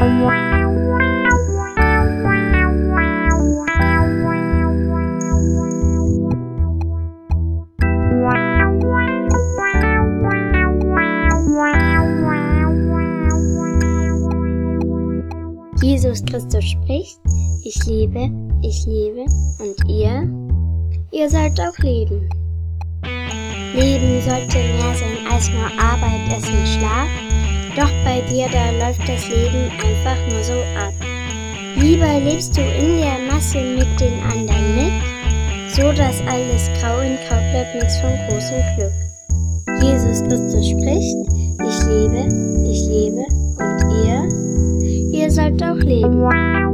Jesus Christus spricht: Ich liebe und ihr sollt auch leben. Leben sollte mehr sein als nur Arbeit, Essen, Schlaf, doch bei dir, da läuft das Leben einfach nur so ab. Lieber lebst du in der Masse mit den anderen mit, so dass alles grau in grau bleibt, nichts von großem Glück. Jesus Christus spricht: Ich lebe und ihr sollt auch leben.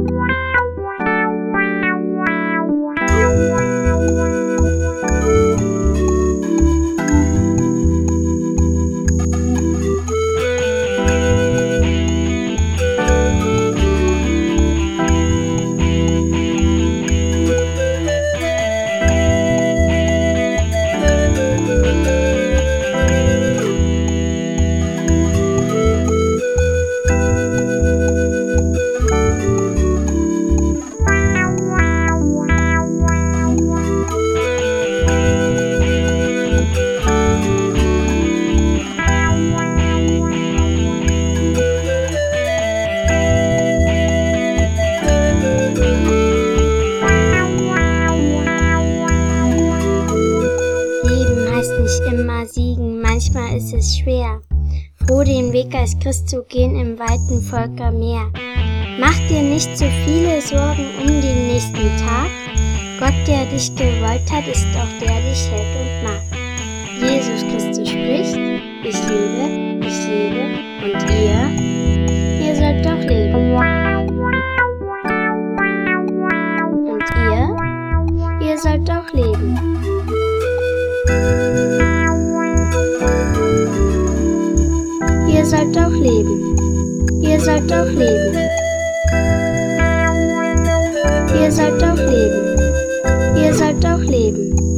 Immer siegen, manchmal ist es schwer, froh den Weg als Christ zu gehen im weiten Völkermeer. Mach dir nicht zu viele Sorgen um den nächsten Tag, Gott, der dich gewollt hat, ist auch der dich hält und mag. Jesus Christus spricht: Ich lebe und ihr sollt doch leben. Und ihr sollt auch leben. Ihr sollt auch leben. Ihr sollt auch leben. Ihr sollt auch leben. Ihr sollt auch leben.